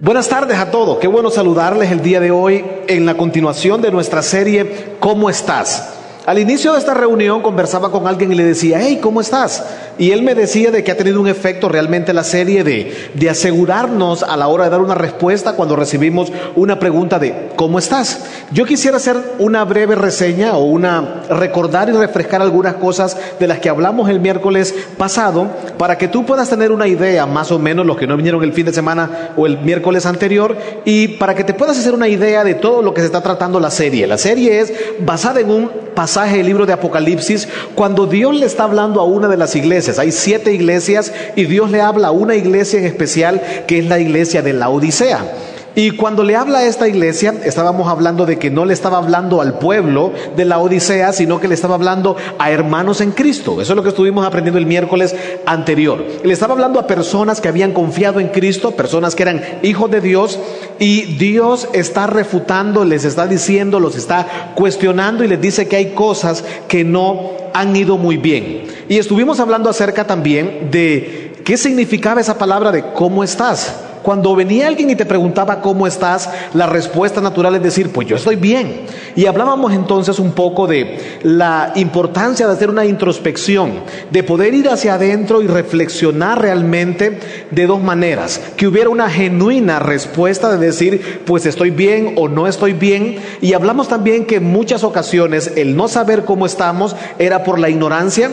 Buenas tardes a todos, qué bueno saludarles el día de hoy en la continuación de nuestra serie ¿Cómo estás? Al inicio de esta reunión conversaba con alguien y le decía, hey, ¿cómo estás? Y él me decía de que ha tenido un efecto realmente la serie de asegurarnos a la hora de dar una respuesta cuando recibimos una pregunta de ¿cómo estás? Yo quisiera hacer una breve reseña o recordar y refrescar algunas cosas de las que hablamos el miércoles pasado para que tú puedas tener una idea, más o menos los que no vinieron el fin de semana o el miércoles anterior, y para que te puedas hacer una idea de todo lo que se está tratando la serie. La serie es basada en un pasaje del libro de Apocalipsis, cuando Dios le está hablando a una de las iglesias. Hay 7 iglesias y Dios le habla a una iglesia en especial, que es la iglesia de Laodicea. Y cuando le habla a esta iglesia, estábamos hablando de que no le estaba hablando al pueblo de la Odisea, sino que le estaba hablando a hermanos en Cristo. Eso es lo que estuvimos aprendiendo el miércoles anterior. Le estaba hablando a personas que habían confiado en Cristo, personas que eran hijos de Dios, y Dios está refutando, les está diciendo, los está cuestionando y les dice que hay cosas que no han ido muy bien. Y estuvimos hablando acerca también de qué significaba esa palabra de ¿cómo estás? Cuando venía alguien y te preguntaba ¿cómo estás?, la respuesta natural es decir, pues yo estoy bien. Y hablábamos entonces un poco de la importancia de hacer una introspección, de poder ir hacia adentro y reflexionar realmente de dos maneras. Que hubiera una genuina respuesta de decir, pues estoy bien o no estoy bien. Y hablamos también que en muchas ocasiones el no saber cómo estamos era por la ignorancia,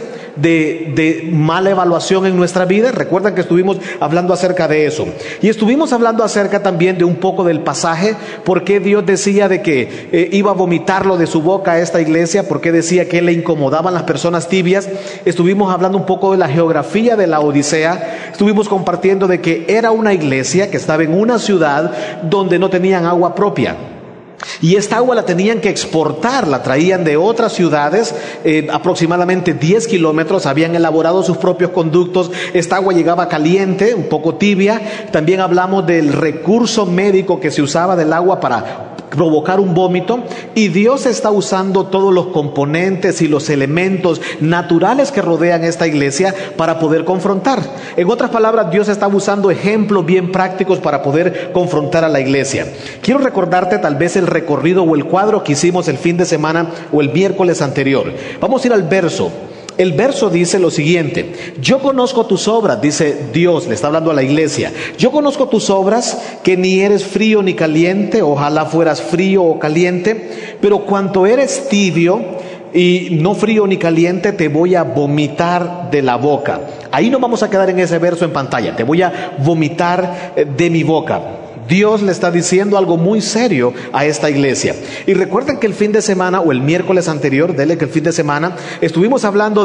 de mala evaluación en nuestra vida. Recuerdan que estuvimos hablando acerca de eso. Y estuvimos hablando acerca también de un poco del pasaje, por qué Dios decía de que iba a vomitarlo de su boca a esta iglesia, por qué decía que le incomodaban las personas tibias. Estuvimos hablando un poco de la geografía de la Odisea. Estuvimos compartiendo de que era una iglesia que estaba en una ciudad donde no tenían agua propia. Y esta agua la tenían que exportar, la traían de otras ciudades, aproximadamente 10 kilómetros, habían elaborado sus propios conductos. Esta agua llegaba caliente, un poco tibia. También hablamos del recurso médico que se usaba del agua para provocar un vómito, y Dios está usando todos los componentes y los elementos naturales que rodean esta iglesia para poder confrontar. En otras palabras, Dios está usando ejemplos bien prácticos para poder confrontar a la iglesia. Quiero recordarte tal vez el recorrido o el cuadro que hicimos el fin de semana o el miércoles anterior. Vamos a ir al verso. El verso dice lo siguiente: yo conozco tus obras, dice Dios, le está hablando a la iglesia. Yo conozco tus obras, que ni eres frío ni caliente, ojalá fueras frío o caliente, pero cuanto eres tibio y no frío ni caliente, te voy a vomitar de la boca. Ahí no vamos a quedar en ese verso en pantalla, te voy a vomitar de mi boca. Dios le está diciendo algo muy serio a esta iglesia. Y recuerden que el fin de semana o el miércoles anterior, que el fin de semana, estuvimos hablando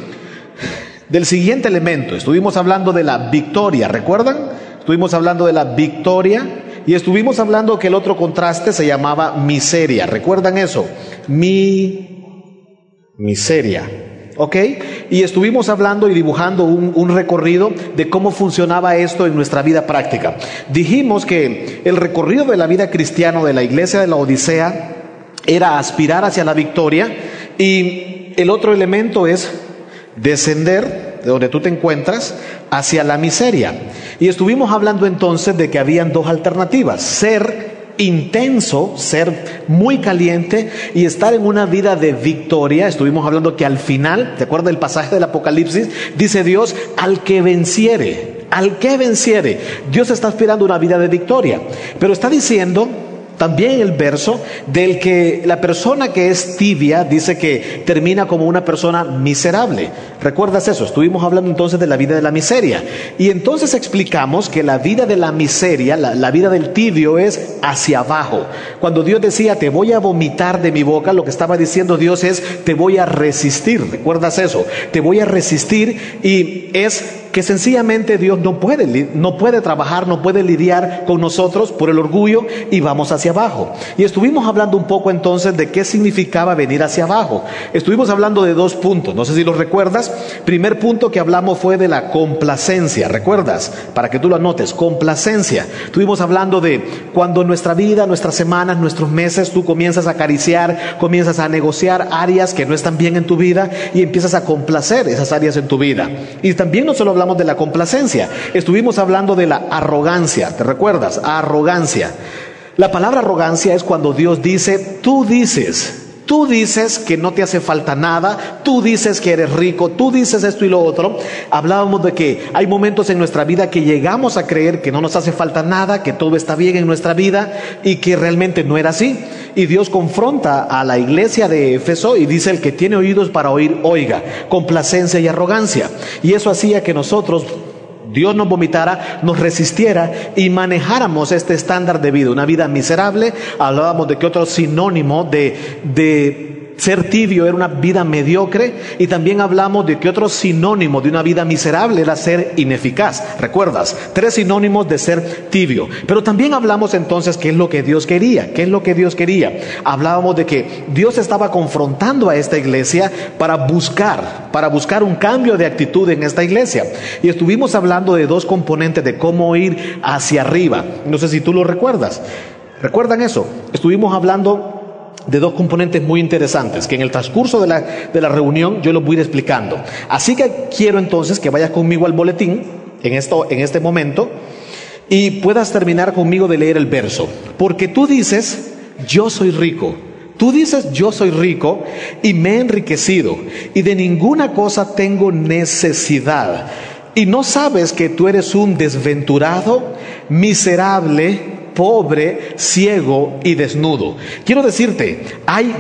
del siguiente elemento. Estuvimos hablando de la victoria, ¿recuerdan? Estuvimos hablando de la victoria y estuvimos hablando que el otro contraste se llamaba miseria. ¿Recuerdan eso? Miseria. ¿Ok? Y estuvimos hablando y dibujando un recorrido de cómo funcionaba esto en nuestra vida práctica. Dijimos que el recorrido de la vida cristiana de la iglesia de la Odisea era aspirar hacia la victoria, y el otro elemento es descender de donde tú te encuentras hacia la miseria. Y estuvimos hablando entonces de que habían dos alternativas: ser intenso, ser muy caliente y estar en una vida de victoria. Estuvimos hablando que al final, ¿te acuerdas del pasaje del Apocalipsis? Dice Dios, al que venciere, Dios está aspirando a una vida de victoria, pero está diciendo también el verso del que la persona que es tibia dice que termina como una persona miserable. ¿Recuerdas eso? Estuvimos hablando entonces de la vida de la miseria, y entonces explicamos que la vida de la miseria, la vida del tibio, es hacia abajo. Cuando Dios decía te voy a vomitar de mi boca, lo que estaba diciendo Dios es te voy a resistir. ¿Recuerdas eso? Te voy a resistir, y es que sencillamente Dios no puede trabajar, no puede lidiar con nosotros por el orgullo, y vamos hacia abajo. Y estuvimos hablando un poco entonces de qué significaba venir hacia abajo. Estuvimos hablando de 2 puntos, no sé si los recuerdas. Primer punto que hablamos fue de la complacencia, ¿recuerdas? Para que tú lo anotes, complacencia. Estuvimos hablando de cuando nuestra vida, nuestras semanas, nuestros meses, tú comienzas a acariciar, comienzas a negociar áreas que no están bien en tu vida y empiezas a complacer esas áreas en tu vida. Y también no solo hablamos hablamos de la complacencia. Estuvimos hablando de la arrogancia. ¿Te recuerdas? Arrogancia. La palabra arrogancia es cuando Dios dice, tú dices que no te hace falta nada, tú dices que eres rico, tú dices esto y lo otro. Hablábamos de que hay momentos en nuestra vida que llegamos a creer que no nos hace falta nada, que todo está bien en nuestra vida y que realmente no era así. Y Dios confronta a la iglesia de Éfeso y dice, el que tiene oídos para oír, oiga, complacencia y arrogancia. Y eso hacía que nosotros, Dios nos vomitara, nos resistiera y manejáramos este estándar de vida, una vida miserable. Hablábamos de que otro sinónimo de ser tibio era una vida mediocre, y también hablamos de que otro sinónimo de una vida miserable era ser ineficaz. ¿Recuerdas? 3 sinónimos de ser tibio. Pero también hablamos entonces qué es lo que Dios quería. ¿Qué es lo que Dios quería? Hablábamos de que Dios estaba confrontando a esta iglesia para buscar un cambio de actitud en esta iglesia. Y estuvimos hablando de 2 componentes de cómo ir hacia arriba. No sé si tú lo recuerdas. ¿Recuerdan eso? Estuvimos hablando de 2 componentes muy interesantes que en el transcurso de la reunión yo los voy a ir explicando. Así que quiero entonces que vayas conmigo al boletín en este momento y puedas terminar conmigo de leer el verso. Porque tú dices, yo soy rico. Tú dices, yo soy rico y me he enriquecido y de ninguna cosa tengo necesidad. Y no sabes que tú eres un desventurado, miserable, pobre, ciego y desnudo. Quiero decirte, hay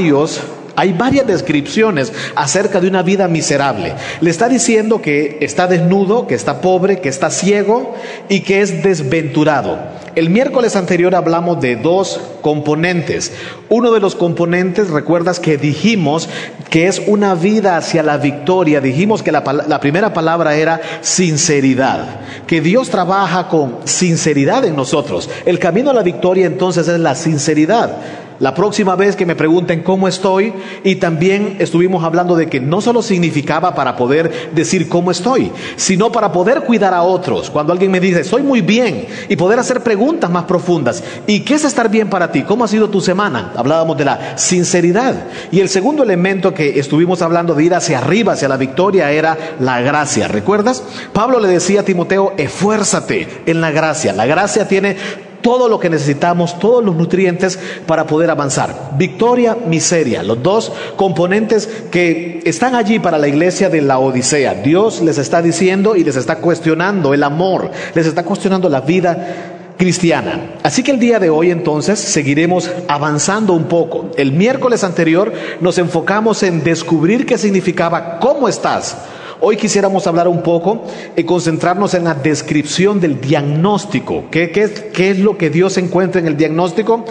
varias descripciones acerca de una vida miserable. Le está diciendo que está desnudo, que está pobre, que está ciego y que es desventurado. El miércoles anterior hablamos de 2 componentes. Uno de los componentes, recuerdas que dijimos que es una vida hacia la victoria. Dijimos que la primera palabra era sinceridad, que Dios trabaja con sinceridad en nosotros. El camino a la victoria entonces es la sinceridad. La próxima vez que me pregunten cómo estoy, y también estuvimos hablando de que no solo significaba para poder decir cómo estoy, sino para poder cuidar a otros. Cuando alguien me dice, soy muy bien, y poder hacer preguntas más profundas. ¿Y qué es estar bien para ti? ¿Cómo ha sido tu semana? Hablábamos de la sinceridad. Y el segundo elemento que estuvimos hablando de ir hacia arriba, hacia la victoria, era la gracia. ¿Recuerdas? Pablo le decía a Timoteo, esfuérzate en la gracia. La gracia tiene todo lo que necesitamos, todos los nutrientes para poder avanzar. Victoria, miseria, los 2 componentes que están allí para la iglesia de la Odisea. Dios les está diciendo y les está cuestionando el amor, les está cuestionando la vida cristiana. Así que el día de hoy entonces seguiremos avanzando un poco. El miércoles anterior nos enfocamos en descubrir qué significaba ¿cómo estás? Hoy quisiéramos hablar un poco y concentrarnos en la descripción del diagnóstico. ¿Qué es lo que Dios encuentra en el diagnóstico?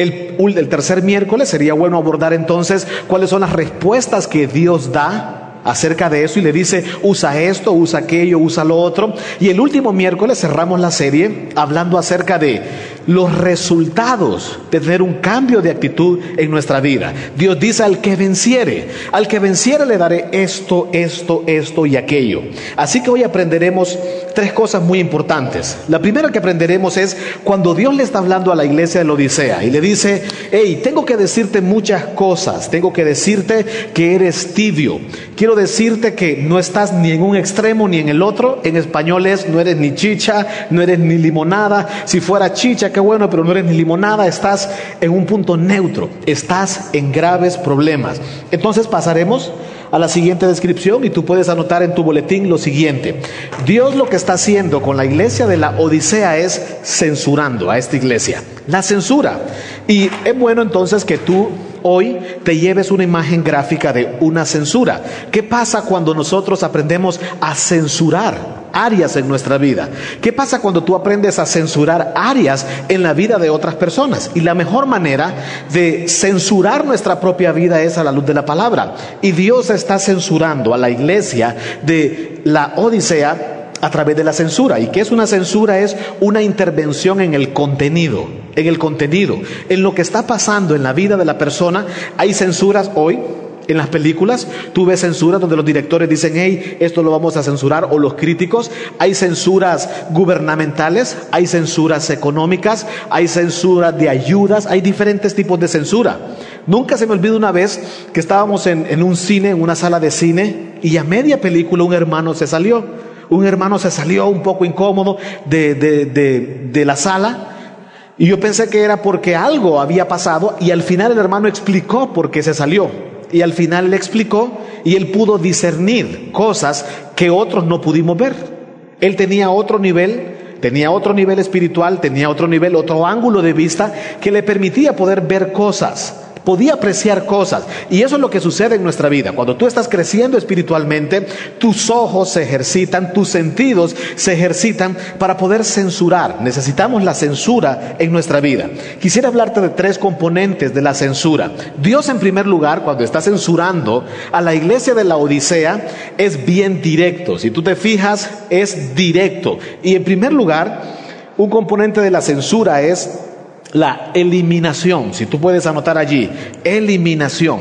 El tercer miércoles sería bueno abordar entonces cuáles son las respuestas que Dios da acerca de eso y le dice, usa esto, usa aquello, usa lo otro. Y el último miércoles cerramos la serie hablando acerca de los resultados de tener un cambio de actitud en nuestra vida. Dios dice, al que venciere le daré esto, esto, esto y aquello. Así que hoy aprenderemos 3 cosas muy importantes. La primera que aprenderemos es cuando Dios le está hablando a la iglesia de la Odisea y le dice, hey, tengo que decirte muchas cosas, tengo que decirte que eres tibio, quiero decirte que no estás ni en un extremo ni en el otro. En español es, no eres ni chicha, no eres ni limonada. Si fuera chicha, qué bueno, pero no eres ni limonada, estás en un punto neutro, estás en graves problemas. Entonces pasaremos a la siguiente descripción y tú puedes anotar en tu boletín lo siguiente. Dios lo que está haciendo con la iglesia de la Odisea es censurando a esta iglesia, la censura. Y es bueno entonces que tú hoy te lleves una imagen gráfica de una censura. ¿Qué pasa cuando nosotros aprendemos a censurar áreas en nuestra vida? ¿Qué pasa cuando tú aprendes a censurar áreas en la vida de otras personas? Y la mejor manera de censurar nuestra propia vida es a la luz de la palabra. Y Dios está censurando a la iglesia de la Odisea a través de la censura. ¿Y qué es una censura? Es una intervención en el contenido, en lo que está pasando en la vida de la persona. Hay censuras hoy en las películas. Tú ves censuras donde los directores dicen, hey, esto lo vamos a censurar, o los críticos. Hay censuras gubernamentales, hay censuras económicas, hay censuras de ayudas, hay diferentes tipos de censura. Nunca se me olvida una vez que estábamos en un cine, en una sala de cine, y a media película un hermano se salió. Un hermano se salió un poco incómodo de la sala y yo pensé que era porque algo había pasado y al final el hermano explicó por qué se salió. Y al final le explicó y él pudo discernir cosas que otros no pudimos ver. Él tenía otro nivel espiritual, tenía otro nivel, otro ángulo de vista que le permitía poder ver cosas. Podía apreciar cosas. Y eso es lo que sucede en nuestra vida. Cuando tú estás creciendo espiritualmente, tus ojos se ejercitan, tus sentidos se ejercitan para poder censurar. Necesitamos la censura en nuestra vida. Quisiera hablarte de 3 componentes de la censura. Dios, en primer lugar, cuando está censurando a la iglesia de la Odisea, es bien directo. Si tú te fijas, es directo. Y en primer lugar, un componente de la censura es la eliminación. Si tú puedes anotar allí, eliminación.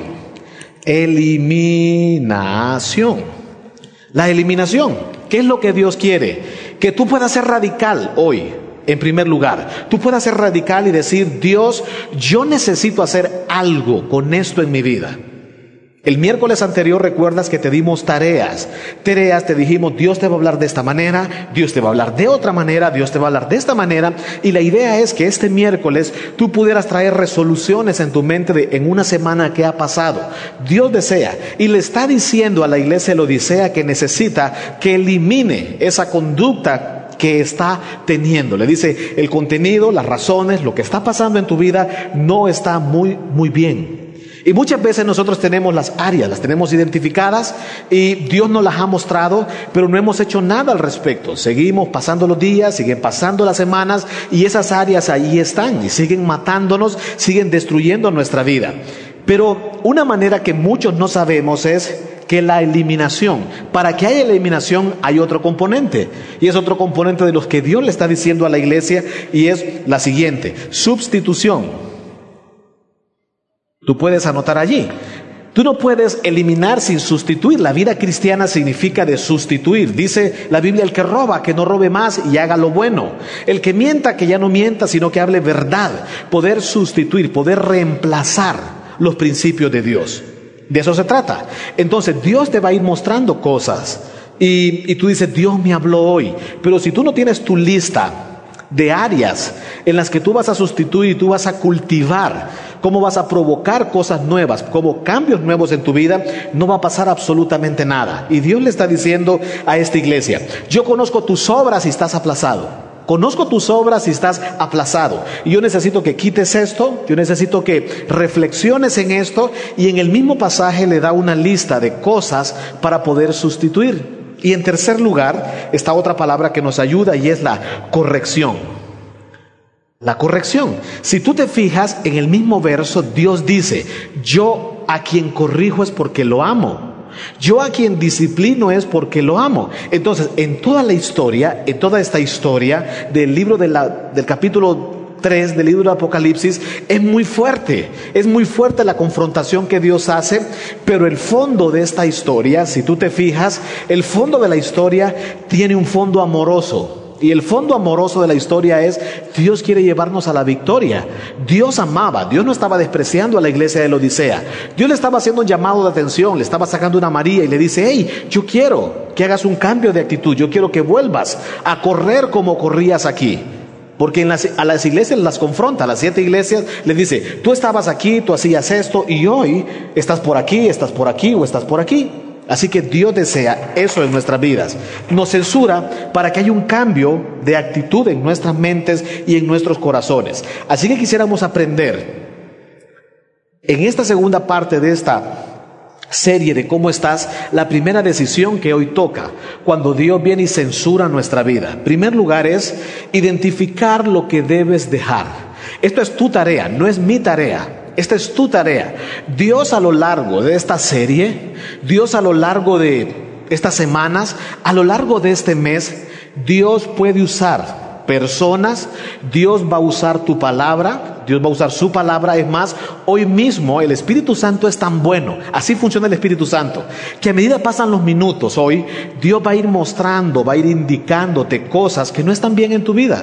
La eliminación. ¿Qué es lo que Dios quiere? Que tú puedas ser radical hoy, en primer lugar. Tú puedas ser radical y decir, Dios, yo necesito hacer algo con esto en mi vida. El miércoles anterior recuerdas que te dimos tareas, te dijimos, Dios te va a hablar de esta manera, Dios te va a hablar de otra manera, Dios te va a hablar de esta manera, y la idea es que este miércoles tú pudieras traer resoluciones en tu mente en una semana que ha pasado. Dios desea, y le está diciendo a la iglesia de la Odisea que necesita que elimine esa conducta que está teniendo. Le dice, el contenido, las razones, lo que está pasando en tu vida no está muy bien. Y muchas veces nosotros tenemos las áreas, las tenemos identificadas y Dios nos las ha mostrado, pero no hemos hecho nada al respecto. Seguimos pasando los días, siguen pasando las semanas y esas áreas ahí están y siguen matándonos, siguen destruyendo nuestra vida. Pero una manera que muchos no sabemos es que la eliminación, para que haya eliminación hay otro componente, y es otro componente de los que Dios le está diciendo a la iglesia, y es la siguiente: sustitución. Tú puedes anotar allí. Tú no puedes eliminar sin sustituir. La vida cristiana significa de sustituir. Dice la Biblia, el que roba, que no robe más y haga lo bueno. El que mienta, que ya no mienta, sino que hable verdad. Poder sustituir, poder reemplazar los principios de Dios. De eso se trata. Entonces Dios te va a ir mostrando cosas. Y tú dices, Dios me habló hoy. Pero si tú no tienes tu lista de áreas en las que tú vas a sustituir y tú vas a cultivar, cómo vas a provocar cosas nuevas, como cambios nuevos en tu vida, no va a pasar absolutamente nada. Y Dios le está diciendo a esta iglesia, yo conozco tus obras y estás aplazado. Conozco tus obras y estás aplazado. Y yo necesito que quites esto, yo necesito que reflexiones en esto, y en el mismo pasaje le da una lista de cosas para poder sustituir. Y en tercer lugar, está otra palabra que nos ayuda y es la corrección. La corrección. Si tú te fijas en el mismo verso, Dios dice, yo a quien corrijo es porque lo amo. Yo a quien disciplino es porque lo amo. Entonces, en toda la historia, en toda esta historia del libro del capítulo 3 del libro de Apocalipsis, es muy fuerte la confrontación que Dios hace, pero el fondo de esta historia, si tú te fijas, el fondo de la historia tiene un fondo amoroso. Y el fondo amoroso de la historia es, Dios quiere llevarnos a la victoria. Dios amaba, Dios no estaba despreciando a la iglesia de la Odisea. Dios le estaba haciendo un llamado de atención, le estaba sacando una María y le dice, hey, yo quiero que hagas un cambio de actitud, yo quiero que vuelvas a correr como corrías aquí. Porque a las iglesias las confronta, a las 7 iglesias les dice, tú estabas aquí, tú hacías esto, y hoy estás por aquí o estás por aquí. Así que Dios desea eso en nuestras vidas. Nos censura para que haya un cambio de actitud en nuestras mentes y en nuestros corazones. Así que quisiéramos aprender en esta segunda parte de esta serie de cómo estás, la primera decisión que hoy toca cuando Dios viene y censura nuestra vida. En primer lugar es identificar lo que debes dejar. Esto es tu tarea, no es mi tarea. Esta es tu tarea. Dios a lo largo de esta serie, Dios a lo largo de estas semanas, a lo largo de este mes, Dios puede usar personas, Dios va a usar tu palabra, Dios va a usar su palabra. Es más, hoy mismo el Espíritu Santo es tan bueno, así funciona el Espíritu Santo, que a medida pasan los minutos hoy, Dios va a ir mostrando, va a ir indicándote cosas que no están bien en tu vida.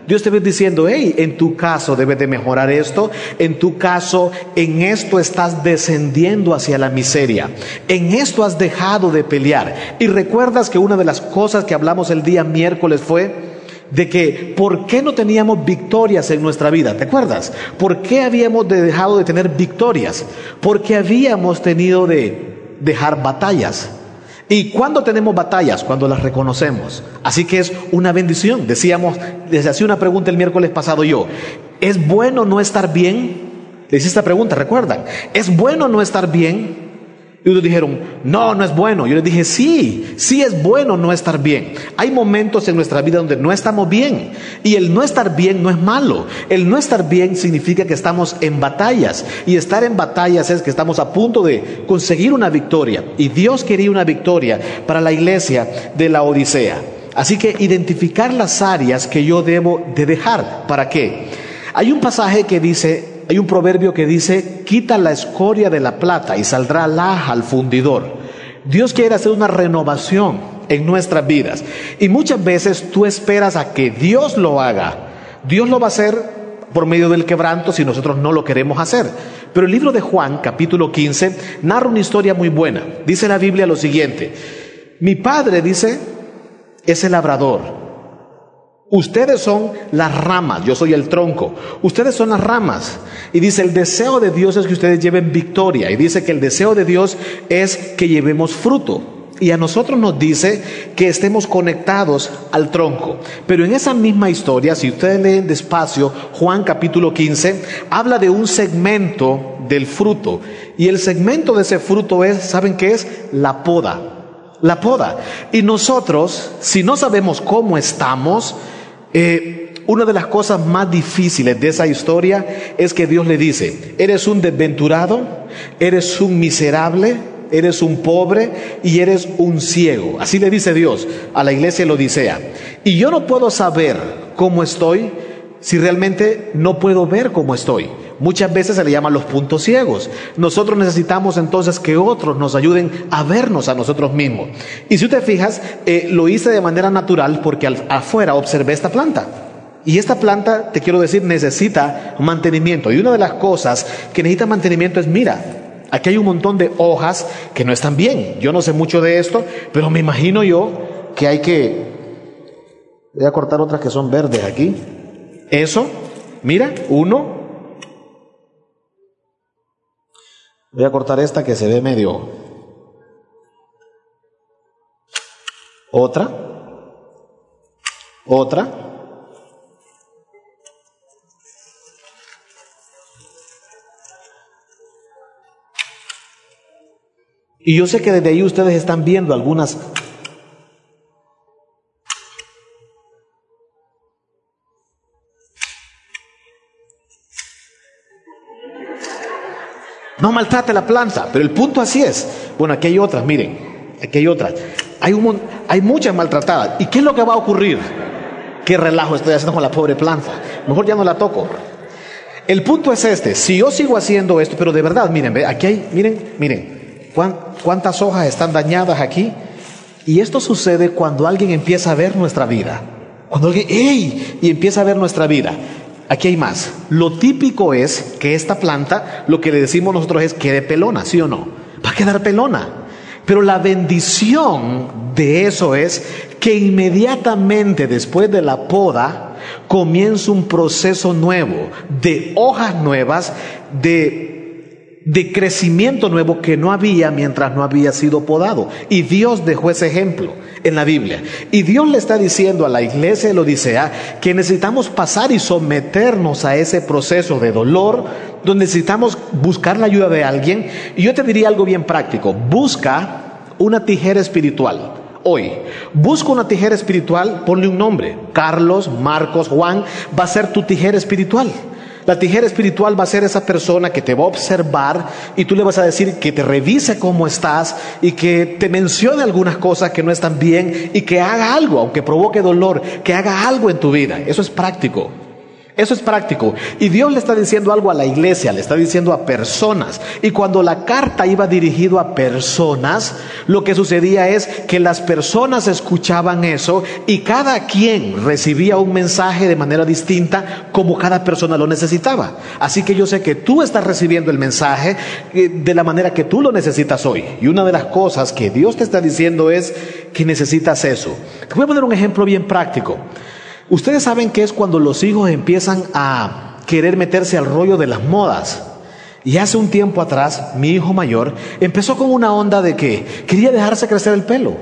Dios te va diciendo, hey, en tu caso debes de mejorar esto, en tu caso, en esto estás descendiendo hacia la miseria, en esto has dejado de pelear. Y recuerdas que una de las cosas que hablamos el día miércoles fue de que ¿por qué no teníamos victorias en nuestra vida? ¿Te acuerdas? ¿Por qué habíamos dejado de tener victorias? Porque habíamos tenido de dejar batallas. ¿Y cuándo tenemos batallas? Cuando las reconocemos. Así que es una bendición. Decíamos, les hacía una pregunta el miércoles pasado yo, ¿es bueno no estar bien? Les hice esta pregunta, ¿recuerdan? ¿Es bueno no estar bien? Y ellos dijeron, no, no es bueno. Yo les dije, sí es bueno no estar bien. Hay momentos en nuestra vida donde no estamos bien. Y el no estar bien no es malo. El no estar bien significa que estamos en batallas. Y estar en batallas es que estamos a punto de conseguir una victoria. Y Dios quería una victoria para la iglesia de la Odisea. Así que identificar las áreas que yo debo de dejar. ¿Para qué? Hay un pasaje que dice... Hay un proverbio que dice, quita la escoria de la plata y saldrá laja al fundidor. Dios quiere hacer una renovación en nuestras vidas. Y muchas veces tú esperas a que Dios lo haga. Dios lo va a hacer por medio del quebranto si nosotros no lo queremos hacer. Pero el libro de Juan, capítulo 15, narra una historia muy buena. Dice la Biblia lo siguiente. Mi padre, dice, es el labrador. Ustedes son las ramas, yo soy el tronco. Ustedes son las ramas. Y dice, el deseo de Dios es que ustedes lleven victoria. Y dice que el deseo de Dios es que llevemos fruto. Y a nosotros nos dice que estemos conectados al tronco. Pero en esa misma historia, si ustedes leen despacio, Juan capítulo 15, habla de un segmento del fruto. Y el segmento de ese fruto es, ¿saben qué es? La poda. La poda. Y nosotros, si no sabemos cómo estamos, una de las cosas más difíciles de esa historia es que Dios le dice, eres un desventurado, eres un miserable, eres un pobre y eres un ciego. Así le dice Dios a la iglesia de la Odisea. Y yo no puedo saber cómo estoy si realmente no puedo ver cómo estoy. Muchas veces se le llaman los puntos ciegos. Nosotros necesitamos entonces que otros nos ayuden a vernos a nosotros mismos. Y si tú te fijas, lo hice de manera natural porque afuera observé esta planta. Y esta planta, te quiero decir, necesita mantenimiento. Y una de las cosas que necesita mantenimiento es, mira, aquí hay un montón de hojas que no están bien. Yo no sé mucho de esto, pero me imagino yo que hay que... Voy a cortar otras que son verdes aquí. Eso, mira, uno. Voy a cortar esta que se ve medio. Otra. Y yo sé que desde ahí ustedes están viendo algunas. No maltrate la planta, pero el punto así es. Bueno, aquí hay otras, miren, aquí hay otras. Hay muchas maltratadas. ¿Y qué es lo que va a ocurrir? ¿Qué relajo estoy haciendo con la pobre planta? Mejor ya no la toco. El punto es este, si yo sigo haciendo esto, pero de verdad, miren, aquí hay, miren, cuántas hojas están dañadas aquí. Y esto sucede cuando alguien empieza a ver nuestra vida. Cuando alguien, ¡ey! Y empieza a ver nuestra vida. Aquí hay más. Lo típico es que esta planta, lo que le decimos nosotros es quede pelona, ¿sí o no? Va a quedar pelona. Pero la bendición de eso es que inmediatamente después de la poda comienza un proceso nuevo, de hojas nuevas, de crecimiento nuevo que no había mientras no había sido podado. Y Dios dejó ese ejemplo en la Biblia. Y Dios le está diciendo a la iglesia de la Odisea que necesitamos pasar y someternos a ese proceso de dolor, donde necesitamos buscar la ayuda de alguien. Y yo te diría algo bien práctico: busca una tijera espiritual. Hoy, busca una tijera espiritual, ponle un nombre, Carlos, Marcos, Juan, va a ser tu tijera espiritual. La tijera espiritual va a ser esa persona que te va a observar y tú le vas a decir que te revise cómo estás y que te mencione algunas cosas que no están bien y que haga algo, aunque provoque dolor, que haga algo en tu vida. Eso es práctico. Eso es práctico. Y Dios le está diciendo algo a la iglesia, le está diciendo a personas. Y cuando la carta iba dirigida a personas, lo que sucedía es que las personas escuchaban eso y cada quien recibía un mensaje de manera distinta como cada persona lo necesitaba. Así que yo sé que tú estás recibiendo el mensaje de la manera que tú lo necesitas hoy. Y una de las cosas que Dios te está diciendo es que necesitas eso. Te voy a poner un ejemplo bien práctico. Ustedes saben que es cuando los hijos empiezan a querer meterse al rollo de las modas. Y hace un tiempo atrás, mi hijo mayor empezó con una onda de que quería dejarse crecer el pelo.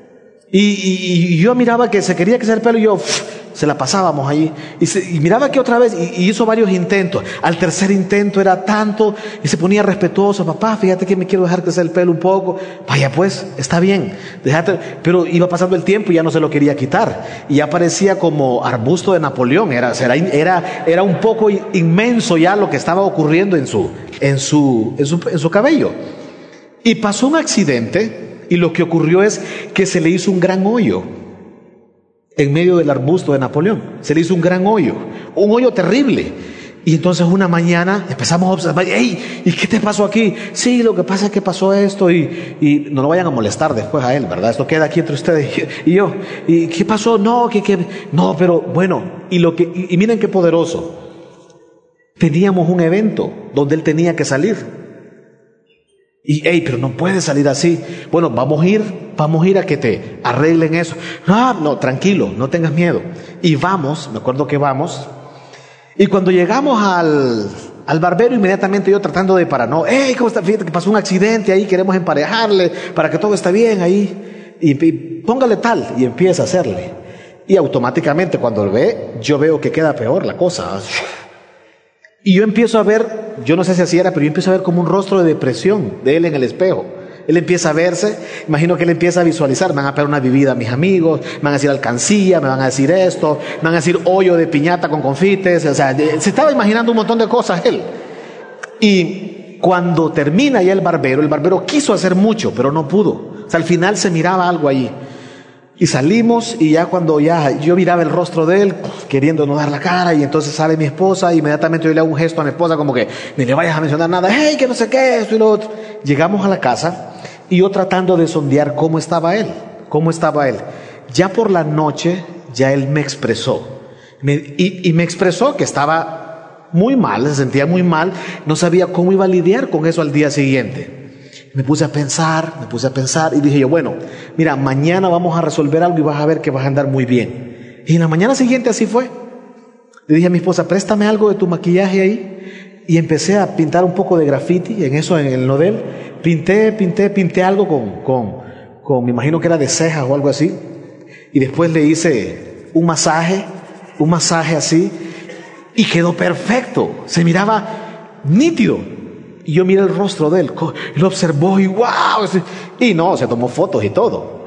Y yo miraba que se quería crecer el pelo y yo se la pasábamos ahí. Y miraba que otra vez, y hizo varios intentos. Al tercer intento era tanto, y se ponía respetuoso. Papá, fíjate que me quiero dejar crecer el pelo un poco. Vaya pues, está bien, déjate. Pero iba pasando el tiempo y ya no se lo quería quitar. Y ya parecía como arbusto de Napoleón. Era un poco inmenso ya lo que estaba ocurriendo en su cabello. Y pasó un accidente. Y lo que ocurrió es que se le hizo un gran hoyo en medio del arbusto de Napoleón. Se le hizo un gran hoyo, un hoyo terrible. Y entonces una mañana empezamos a observar, ¡hey! ¿Y qué te pasó aquí? Sí, lo que pasa es que pasó esto y no lo vayan a molestar después a él, ¿verdad? Esto queda aquí entre ustedes y yo. ¿Y qué pasó? No, no, pero bueno, y miren qué poderoso. Teníamos un evento donde él tenía que salir. Y, pero no puedes salir así. Bueno, vamos a ir a que te arreglen eso. No, tranquilo, no tengas miedo. Y vamos, me acuerdo que vamos. Y cuando llegamos al barbero, inmediatamente yo tratando de ¿cómo está? Fíjate que pasó un accidente ahí, queremos emparejarle para que todo esté bien ahí. Y póngale tal, y empieza a hacerle. Y automáticamente cuando lo ve, yo veo que queda peor la cosa. Y yo empiezo a ver, yo no sé si así era, pero yo empiezo a ver como un rostro de depresión de él en el espejo. Él empieza a verse, imagino que él empieza a visualizar, me van a pegar una bebida a mis amigos, me van a decir alcancía, me van a decir esto, me van a decir hoyo de piñata con confites, o sea, se estaba imaginando un montón de cosas él. Y cuando termina ya el barbero quiso hacer mucho, pero no pudo. O sea, al final se miraba algo allí. Y salimos y ya cuando yo miraba el rostro de él, queriendo no dar la cara, y entonces sale mi esposa, y inmediatamente yo le hago un gesto a mi esposa como que ni le vayas a mencionar nada, hey, que no sé qué, esto y lo otro. Llegamos a la casa y yo tratando de sondear cómo estaba él. Ya por la noche, ya él me expresó. Y me expresó que estaba muy mal, se sentía muy mal, no sabía cómo iba a lidiar con eso al día siguiente. Me puse a pensar y dije yo, bueno, mira, mañana vamos a resolver algo y vas a ver que vas a andar muy bien. Y en la mañana siguiente así fue. Le dije a mi esposa, préstame algo de tu maquillaje ahí. Y empecé a pintar un poco de graffiti en el nodel. Pinté algo con, me imagino que era de cejas o algo así. Y después le hice un masaje así. Y quedó perfecto. Se miraba nítido. Y yo miré el rostro de él, lo observó y ¡wow! Y no, se tomó fotos y todo.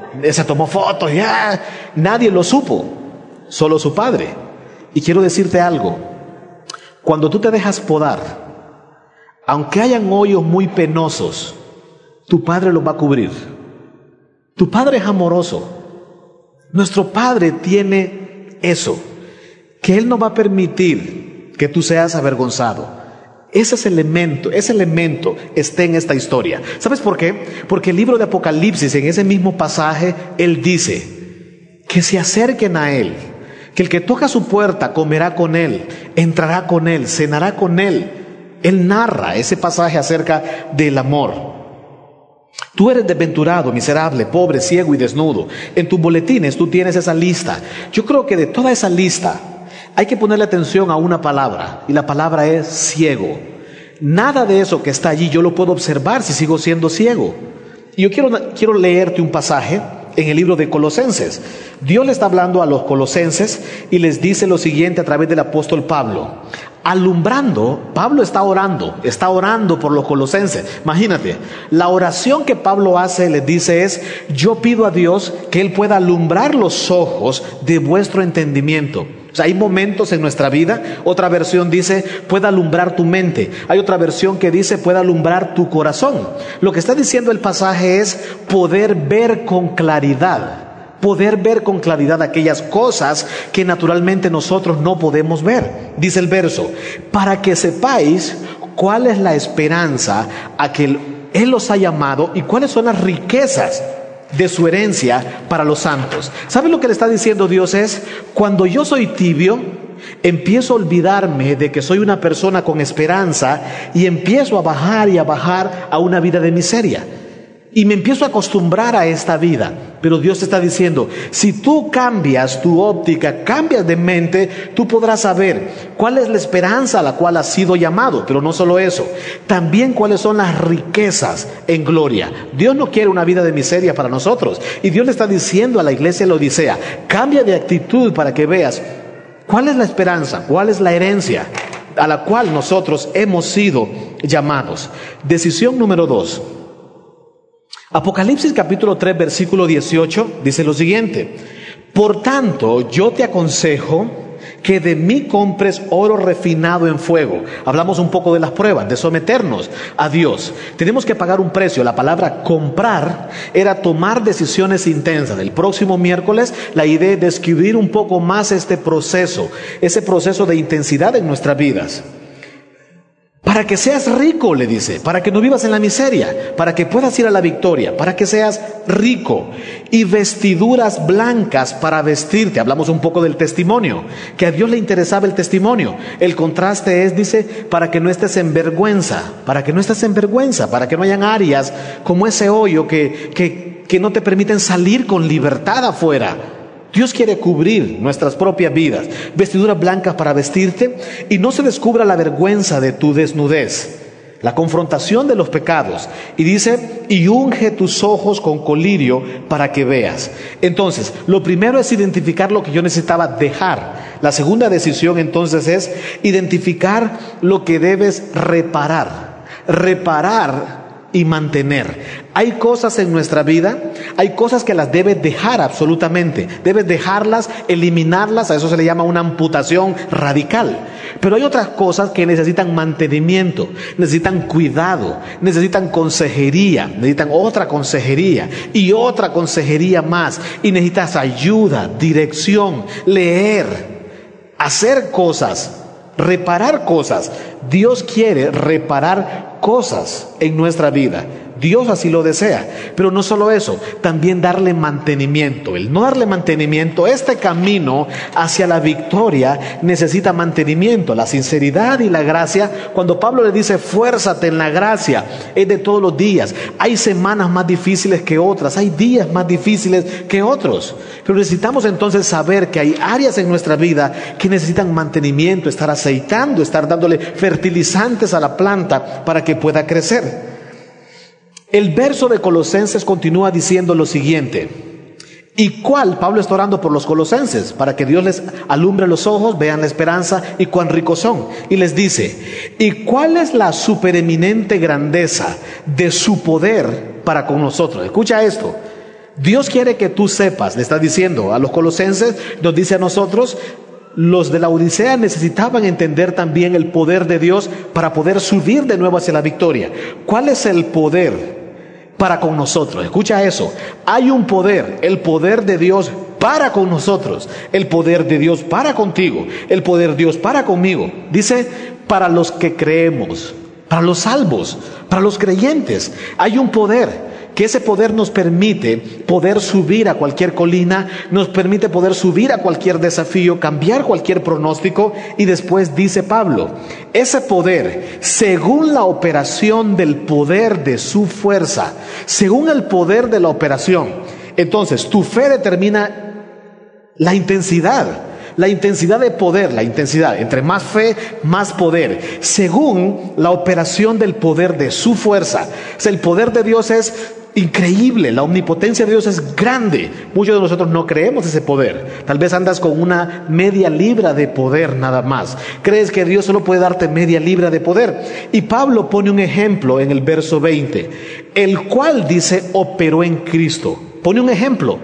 Nadie lo supo, solo su padre. Y quiero decirte algo, cuando tú te dejas podar, aunque hayan hoyos muy penosos, tu padre los va a cubrir. Tu padre es amoroso. Nuestro padre tiene eso, que él no va a permitir que tú seas avergonzado. Ese elemento está en esta historia. ¿Sabes por qué? Porque el libro de Apocalipsis, en ese mismo pasaje, él dice que se acerquen a él, que el que toca su puerta comerá con él, entrará con él, cenará con él. Él narra ese pasaje acerca del amor. Tú eres desventurado, miserable, pobre, ciego y desnudo. En tus boletines tú tienes esa lista. Yo creo que de toda esa lista hay que ponerle atención a una palabra, y la palabra es ciego. Nada de eso que está allí yo lo puedo observar si sigo siendo ciego. Y yo quiero leerte un pasaje en el libro de Colosenses. Dios le está hablando a los colosenses y les dice lo siguiente a través del apóstol Pablo. Alumbrando, Pablo está orando por los colosenses. Imagínate, la oración que Pablo hace, les dice es: yo pido a Dios que Él pueda alumbrar los ojos de vuestro entendimiento. O sea, hay momentos en nuestra vida, otra versión dice, pueda alumbrar tu mente. Hay otra versión que dice, pueda alumbrar tu corazón. Lo que está diciendo el pasaje es poder ver con claridad. poder ver con claridad aquellas cosas que naturalmente nosotros no podemos ver. Dice el verso, para que sepáis cuál es la esperanza a que Él los ha llamado y cuáles son las riquezas de su herencia para los santos. ¿Saben lo que le está diciendo Dios? Es, cuando yo soy tibio, empiezo a olvidarme de que soy una persona con esperanza y empiezo a bajar y a bajar a una vida de miseria. Y me empiezo a acostumbrar a esta vida. Pero Dios te está diciendo, si tú cambias tu óptica, cambias de mente, tú podrás saber cuál es la esperanza a la cual has sido llamado. Pero no solo eso, también cuáles son las riquezas en gloria. Dios no quiere una vida de miseria para nosotros. Y Dios le está diciendo a la iglesia de la Odisea, cambia de actitud para que veas cuál es la esperanza, cuál es la herencia a la cual nosotros hemos sido llamados. Decisión número 2. Apocalipsis capítulo 3 versículo 18 dice lo siguiente: por tanto yo te aconsejo que de mí compres oro refinado en fuego. Hablamos un poco de las pruebas, de someternos a Dios. Tenemos que pagar un precio. La palabra comprar era tomar decisiones intensas. El próximo miércoles la idea es describir un poco más este proceso, ese proceso de intensidad en nuestras vidas. Para que seas rico, le dice, para que no vivas en la miseria, para que puedas ir a la victoria, para que seas rico, y vestiduras blancas para vestirte. Hablamos un poco del testimonio, que a Dios le interesaba el testimonio. El contraste es, dice, para que no estés en vergüenza, para que no estés en vergüenza, para que no hayan áreas como ese hoyo que no te permiten salir con libertad afuera. Dios quiere cubrir nuestras propias vidas. Vestiduras blancas para vestirte y no se descubra la vergüenza de tu desnudez, la confrontación de los pecados. Y dice, y unge tus ojos con colirio para que veas. Entonces, lo primero es identificar lo que yo necesitaba dejar. La segunda decisión entonces es identificar lo que debes reparar. Reparar y mantener. Hay cosas en nuestra vida, hay cosas que las debes dejar absolutamente. Debes dejarlas, eliminarlas, a eso se le llama una amputación radical. Pero hay otras cosas que necesitan mantenimiento, necesitan cuidado, necesitan consejería, necesitan otra consejería y otra consejería más. Y necesitas ayuda, dirección, leer, hacer cosas, reparar cosas. Dios quiere reparar cosas en nuestra vida. Dios así lo desea. Pero no solo eso, también darle mantenimiento. El no darle mantenimiento, este camino hacia la victoria necesita mantenimiento. La sinceridad y la gracia, cuando Pablo le dice fuérzate en la gracia, es de todos los días. Hay semanas más difíciles que otras, hay días más difíciles que otros. Pero necesitamos entonces saber que hay áreas en nuestra vida que necesitan mantenimiento, estar aceitando, estar dándole fertilizantes a la planta para que pueda crecer. El verso de Colosenses continúa diciendo lo siguiente. ¿Y cuál? Pablo está orando por los colosenses, para que Dios les alumbre los ojos, vean la esperanza y cuán ricos son. Y les dice, ¿y cuál es la supereminente grandeza de su poder para con nosotros? Escucha esto. Dios quiere que tú sepas, le está diciendo a los colosenses, nos dice a nosotros. Los de la Odisea necesitaban entender también el poder de Dios para poder subir de nuevo hacia la victoria. ¿Cuál es el poder para con nosotros? Escucha eso. Hay un poder, el poder de Dios para con nosotros, el poder de Dios para contigo, el poder de Dios para conmigo. Dice, para los que creemos, para los salvos, para los creyentes. Hay un poder. Que ese poder nos permite poder subir a cualquier colina, nos permite poder subir a cualquier desafío, cambiar cualquier pronóstico. Y después dice Pablo, ese poder, según la operación del poder de su fuerza, según el poder de la operación. Entonces, tu fe determina la intensidad de poder, la intensidad, entre más fe, más poder, según la operación del poder de su fuerza. O sea, el poder de Dios es increíble, la omnipotencia de Dios es grande. Muchos de nosotros no creemos ese poder. Tal vez andas con una media libra de poder nada más. Crees que Dios solo puede darte media libra de poder. Y Pablo pone un ejemplo en el verso 20, el cual dice operó en Cristo. Pone un ejemplo.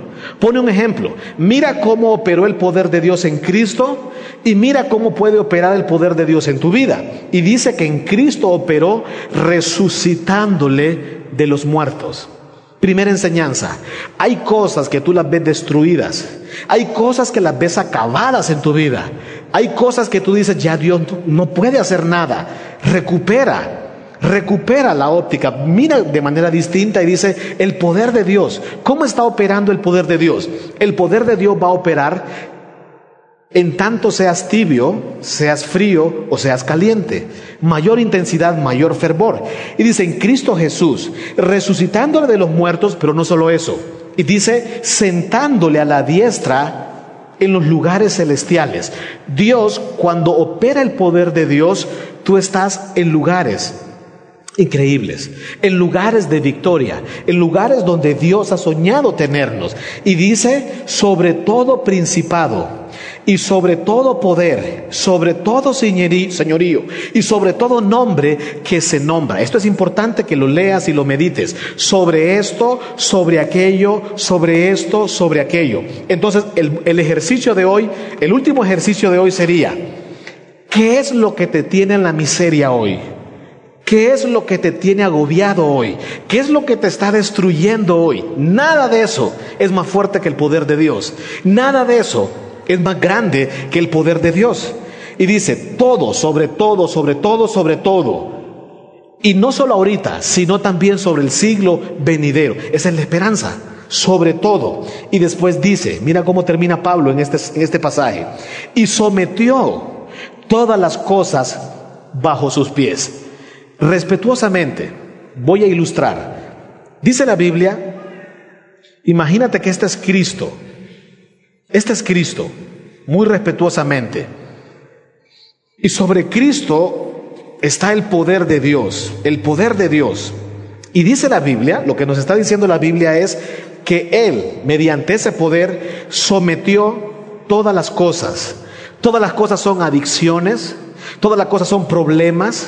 Mira cómo operó el poder de Dios en Cristo y mira cómo puede operar el poder de Dios en tu vida. Y dice que en Cristo operó resucitándole de los muertos. Primera enseñanza, hay cosas que tú las ves destruidas, hay cosas que las ves acabadas en tu vida, hay cosas que tú dices, ya Dios no puede hacer nada. Recupera la óptica, mira de manera distinta y dice, el poder de Dios. ¿Cómo está operando el poder de Dios? El poder de Dios va a operar en tanto seas tibio, seas frío o seas caliente. Mayor intensidad, mayor fervor. Y dice, en Cristo Jesús, resucitándole de los muertos, pero no solo eso. Y dice, sentándole a la diestra en los lugares celestiales. Dios, cuando opera el poder de Dios, tú estás en lugares increíbles, en lugares de victoria, en lugares donde Dios ha soñado tenernos. Y dice, sobre todo principado, y sobre todo poder, sobre todo señorío, y sobre todo nombre que se nombra. Esto es importante que lo leas y lo medites. Sobre esto, sobre aquello, sobre esto, sobre aquello. Entonces, el ejercicio de hoy, el último ejercicio de hoy sería, ¿qué es lo que te tiene en la miseria hoy? ¿Qué es lo que te tiene agobiado hoy? ¿Qué es lo que te está destruyendo hoy? Nada de eso es más fuerte que el poder de Dios. Nada de eso es más grande que el poder de Dios. Y dice, todo, sobre todo, sobre todo, sobre todo. Y no solo ahorita, sino también sobre el siglo venidero. Esa es la esperanza, sobre todo. Y después dice, mira cómo termina Pablo en este pasaje. Y sometió todas las cosas bajo sus pies. Respetuosamente, voy a ilustrar. Dice la Biblia, imagínate que este es Cristo, muy respetuosamente. Y sobre Cristo está el poder de Dios, Y dice la Biblia, lo que nos está diciendo la Biblia es que Él, mediante ese poder, sometió todas las cosas. Todas las cosas son adicciones, todas las cosas son problemas,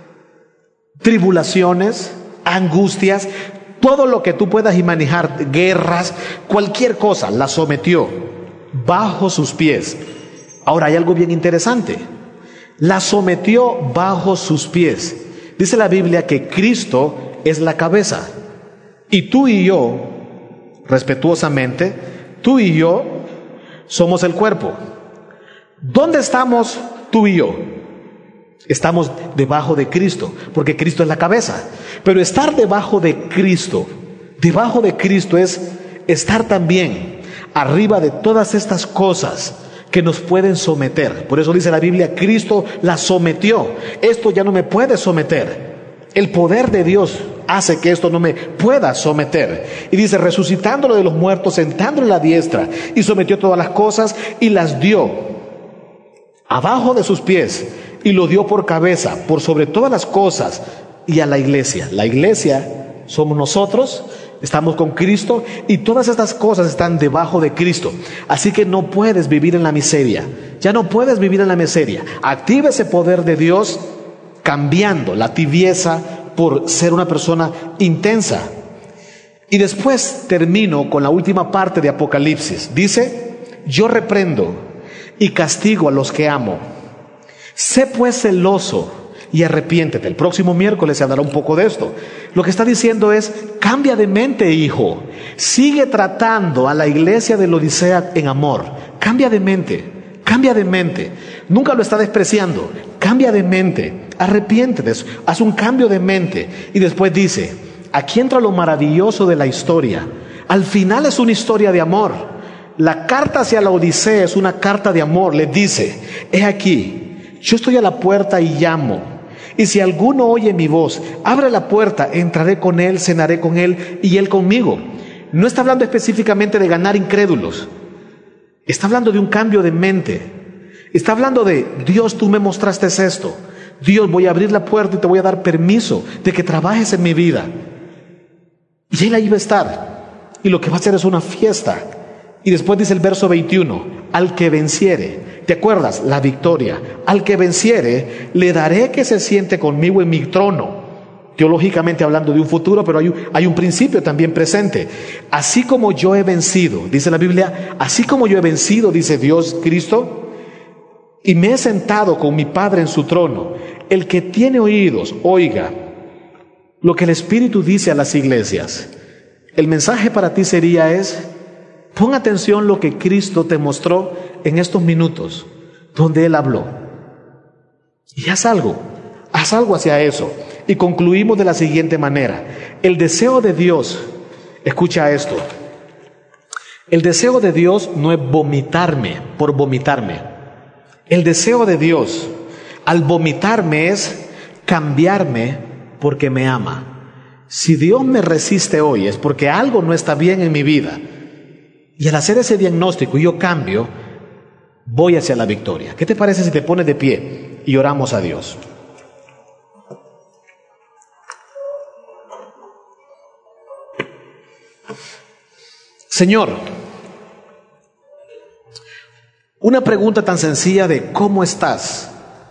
tribulaciones, angustias, todo lo que tú puedas imaginar, guerras, cualquier cosa, la sometió bajo sus pies. Ahora hay algo bien interesante, la sometió bajo sus pies. Dice la Biblia que Cristo es la cabeza y tú y yo, respetuosamente, tú y yo somos el cuerpo. ¿Dónde estamos tú y yo? Estamos debajo de Cristo, porque Cristo es la cabeza. Pero estar debajo de Cristo es estar también arriba de todas estas cosas que nos pueden someter. Por eso dice la Biblia, Cristo la sometió. Esto ya no me puede someter. El poder de Dios hace que esto no me pueda someter. Y dice, resucitándolo de los muertos, sentándolo a la diestra, y sometió todas las cosas y las dio abajo de sus pies. Y lo dio por cabeza, por sobre todas las cosas, y a la iglesia. La iglesia somos nosotros, estamos con Cristo, y todas estas cosas están debajo de Cristo. Así que no puedes vivir en la miseria, ya no puedes vivir en la miseria. Activa ese poder de Dios, cambiando la tibieza por ser una persona intensa. Y después termino con la última parte de Apocalipsis. Dice, yo reprendo y castigo a los que amo. Sé pues celoso y arrepiéntete. El próximo miércoles se hablará un poco de esto. Lo que está diciendo es, cambia de mente, hijo. Sigue tratando a la iglesia de la Odisea en amor. Cambia de mente. Nunca lo está despreciando. Cambia de mente. Arrepiéntete. Haz un cambio de mente. Y después dice, aquí entra lo maravilloso de la historia. Al final es una historia de amor. La carta hacia la Odisea es una carta de amor. Les dice, he aquí, yo estoy a la puerta y llamo, y si alguno oye mi voz, abre la puerta, entraré con él, cenaré con él y él conmigo. No está hablando específicamente de ganar incrédulos, está hablando de un cambio de mente, está hablando de, Dios, tú me mostraste esto, Dios, voy a abrir la puerta y te voy a dar permiso de que trabajes en mi vida. Y él ahí va a estar, y lo que va a hacer es una fiesta. Y después dice el verso 21, al que venciere, ¿te acuerdas? La victoria. Al que venciere, le daré que se siente conmigo en mi trono. Teológicamente hablando de un futuro, pero hay un principio también presente. Así como yo he vencido, dice la Biblia, así como yo he vencido, dice Dios, Cristo, y me he sentado con mi Padre en su trono. El que tiene oídos, oiga lo que el Espíritu dice a las iglesias. El mensaje para ti sería pon atención lo que Cristo te mostró en estos minutos donde Él habló. Y haz algo hacia eso. Y concluimos de la siguiente manera. El deseo de Dios, escucha esto, el deseo de Dios no es vomitarme por vomitarme. El deseo de Dios al vomitarme es cambiarme porque me ama. Si Dios me resiste hoy es porque algo no está bien en mi vida. Y al hacer ese diagnóstico y yo cambio, voy hacia la victoria. ¿Qué te parece si te pones de pie y oramos a Dios? Señor, una pregunta tan sencilla de ¿cómo estás?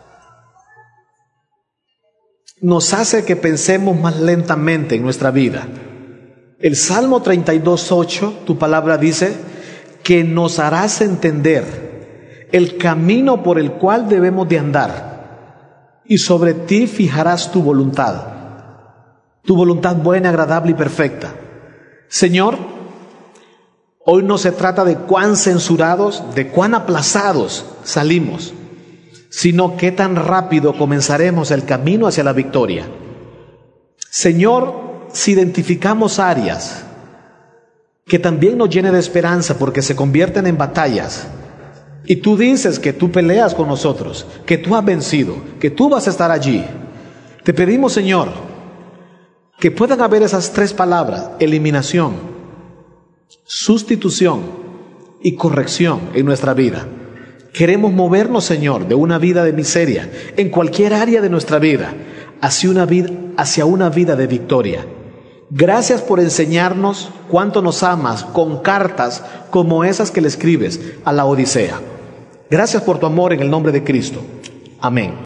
Nos hace que pensemos más lentamente en nuestra vida. El Salmo 32:8, tu palabra dice que nos harás entender el camino por el cual debemos de andar, y sobre ti fijarás tu voluntad buena, agradable y perfecta. Señor, hoy no se trata de cuán censurados, de cuán aplazados salimos, sino qué tan rápido comenzaremos el camino hacia la victoria. Señor, si identificamos áreas que también nos llenen de esperanza porque se convierten en batallas, y tú dices que tú peleas con nosotros, que tú has vencido, que tú vas a estar allí, te pedimos, Señor, que puedan haber esas tres palabras: eliminación, sustitución y corrección en nuestra vida. Queremos movernos, Señor, de una vida de miseria en cualquier área de nuestra vida hacia una vida de victoria. Gracias por enseñarnos cuánto nos amas con cartas como esas que le escribes a la Odisea. Gracias por tu amor en el nombre de Cristo. Amén.